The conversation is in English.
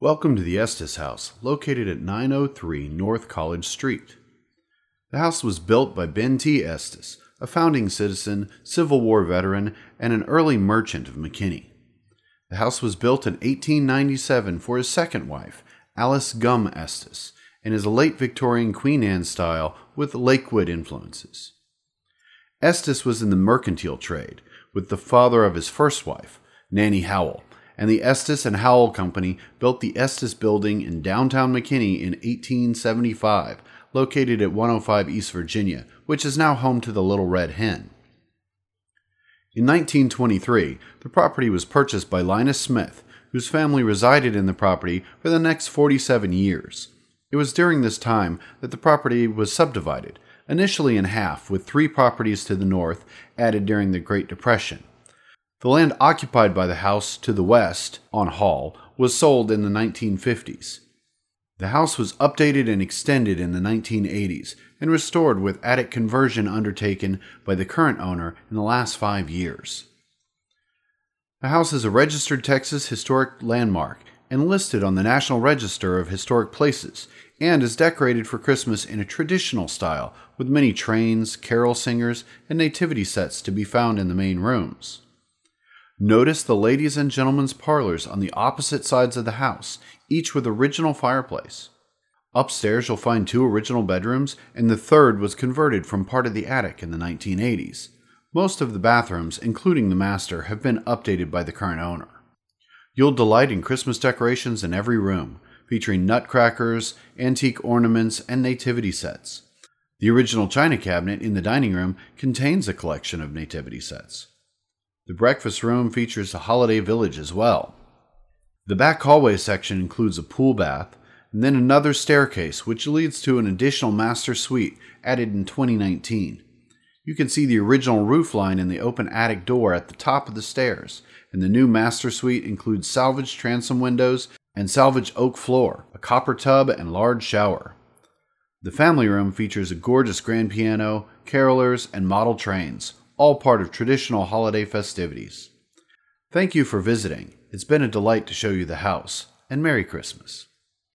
Welcome to the Estes House, located at 903 North College Street. The house was built by Ben T. Estes, a founding citizen, Civil War veteran, and an early merchant of McKinney. The house was built in 1897 for his second wife, Alice Gum Estes, and is a late Victorian Queen Anne style with Lakewood influences. Estes was in the mercantile trade with the father of his first wife, Nanny Howell, and the Estes and Howell Company built the Estes Building in downtown McKinney in 1875, located at 105 East Virginia, which is now home to the Little Red Hen. In 1923, the property was purchased by Linus Smith, whose family resided in the property for the next 47 years. It was during this time that the property was subdivided, initially in half, with 3 properties to the north added during the Great Depression. The land occupied by the house to the west, on Hall, was sold in the 1950s. The house was updated and extended in the 1980s and restored with attic conversion undertaken by the current owner in the last 5 years. The house is a registered Texas Historic Landmark and listed on the National Register of Historic Places, and is decorated for Christmas in a traditional style with many trains, carol singers, and nativity sets to be found in the main rooms. Notice the ladies' and gentlemen's parlors on the opposite sides of the house, each with original fireplace. Upstairs you'll find 2 original bedrooms, and the third was converted from part of the attic in the 1980s. Most of the bathrooms, including the master, have been updated by the current owner. You'll delight in Christmas decorations in every room, featuring nutcrackers, antique ornaments, and nativity sets. The original china cabinet in the dining room contains a collection of nativity sets. The breakfast room features a holiday village as well. The back hallway section includes a pool bath, and then another staircase which leads to an additional master suite added in 2019. You can see the original roofline in the open attic door at the top of the stairs, and the new master suite includes salvaged transom windows and salvaged oak floor, a copper tub, and large shower. The family room features a gorgeous grand piano, carolers, and model trains, all part of traditional holiday festivities. Thank you for visiting. It's been a delight to show you the house, and Merry Christmas.